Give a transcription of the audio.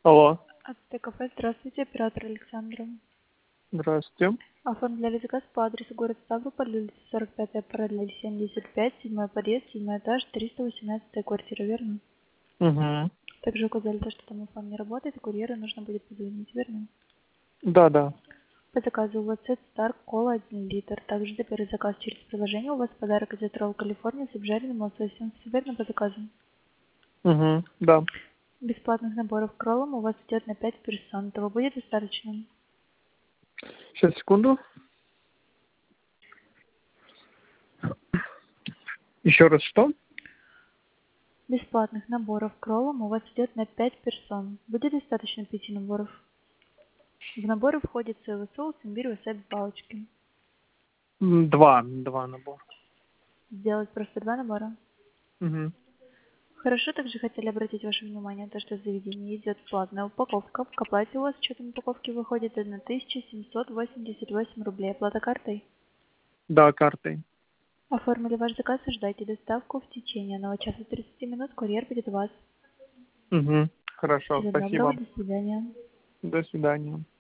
Алло, АТК, здравствуйте, оператор Александра. здравствуйте. Оформляли заказ по адресу город Ставрополь, улица 45, параллель 75, 7 подъезд, 7 этаж, 318 квартира, верно? Угу. Также указали то, что там фон не работает, и курьеру нужно будет позвонить, верно? Да. По заказу у вас сет Star Кола 1 литр. Также за первый заказ через приложение у вас подарок из Ролл Калифорния с обжаренным лососем. Все верно по заказу? Угу. Да. Бесплатных наборов к роллам у вас идет на 5 персон. Этого будет достаточно? Сейчас, секунду. Еще раз что? Бесплатных наборов к роллам у вас идет на 5 персон. Будет достаточно 5 наборов? В наборы входит соевый соус, имбирь, васаби, палочки. Два набора. Сделать просто 2 набора? Угу. Хорошо, также хотели обратить ваше внимание на то, что в заведении идет платная упаковка. К оплате у вас с учетом упаковки выходит 1788 рублей. Оплата картой. Да, картой. Оформили ваш заказ и ждайте доставку в течение 1 часа 30 минут. Курьер будет у вас. Угу. Хорошо, Всего доброго, спасибо. до свидания. До свидания.